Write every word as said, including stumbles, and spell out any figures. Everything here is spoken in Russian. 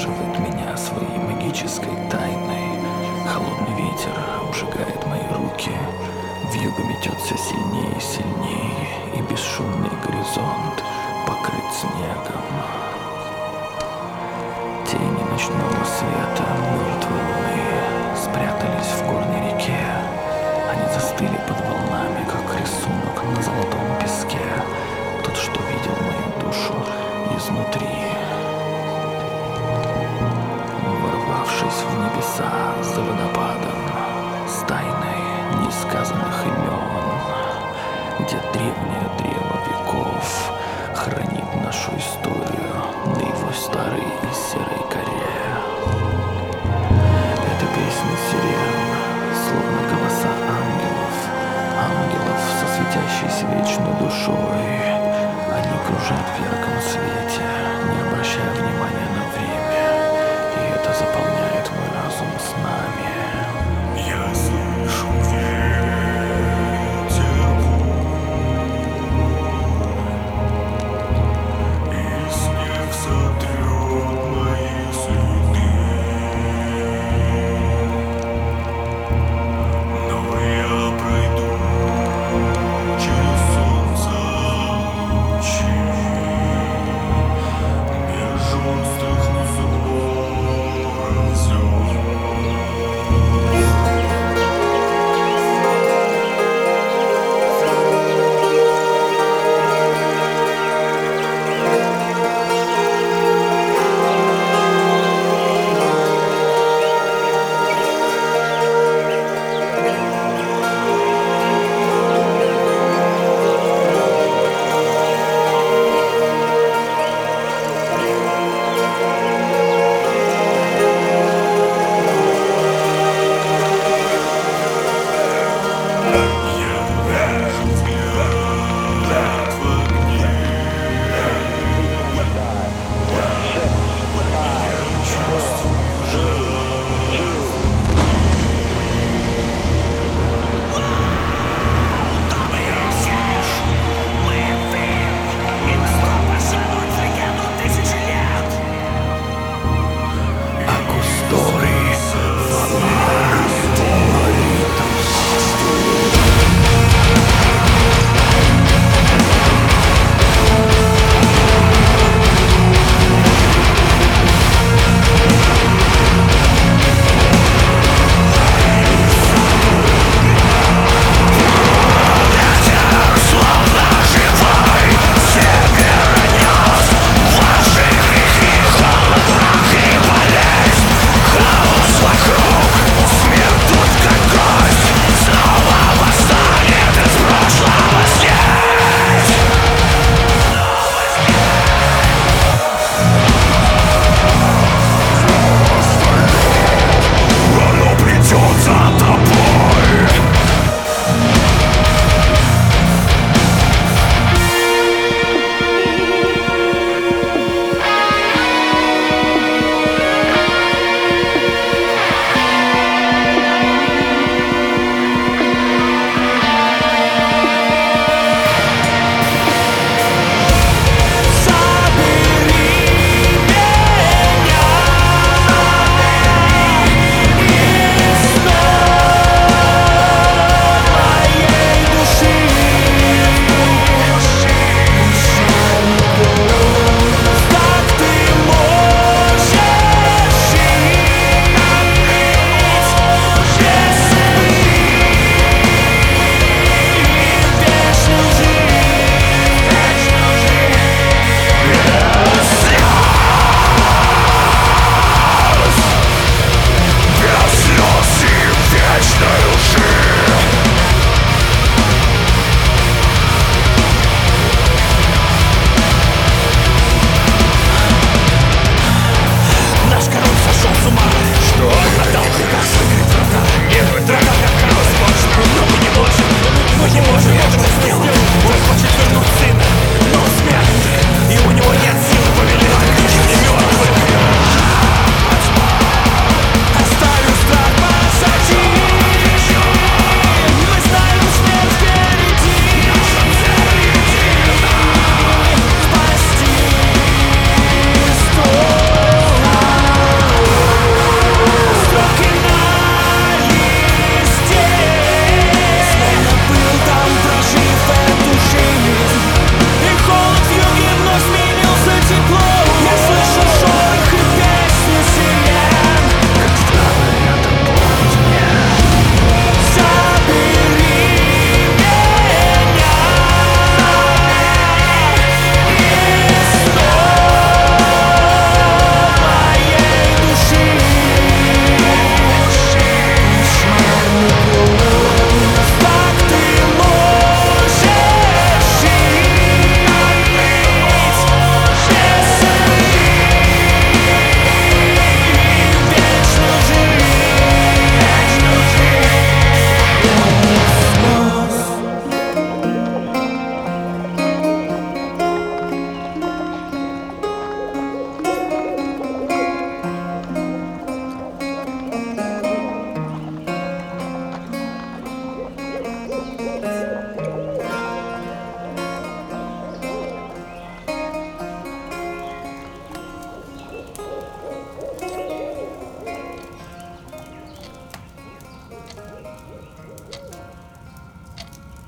завораживает меня своей магической тайной. Холодный ветер обжигает мои руки, вьюга метет все сильнее и сильнее, и бесшумный горизонт покрыт снегом. Тени ночного света мертвой луны спрятались в горной реке. Они застыли под волнами, как рисунок на золотом песке. Тот, что видел мою душу изнутри. Ворвавшись в небеса за водопадом, с тайной несказанных имен, где древнее древо веков хранит нашу историю на его старой и серой коре. Это песня сирен, словно голоса ангелов, ангелов со светящейся вечной душой. Они кружат в ярком свете, не обращая внимания на